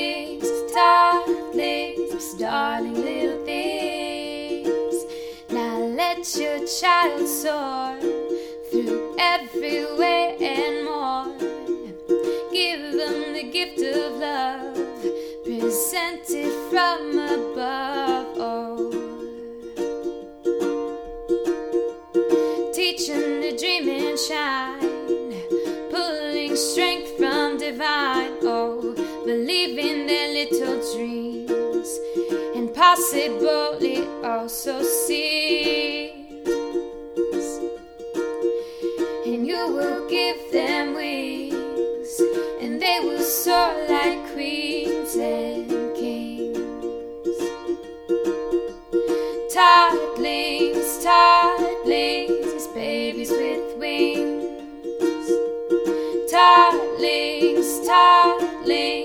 toddlings, darling little things. Now let your child soar through everywhere and more. Give them the gift of love, presented from above. Oh, teach them to dream and shine, pulling strength from divine. Oh, believe in their little dreams, and possibly also sees. And you will give them wings, and they will soar like queens and kings. Toddlings, toddlings, babies with wings. Toddlings, toddlings,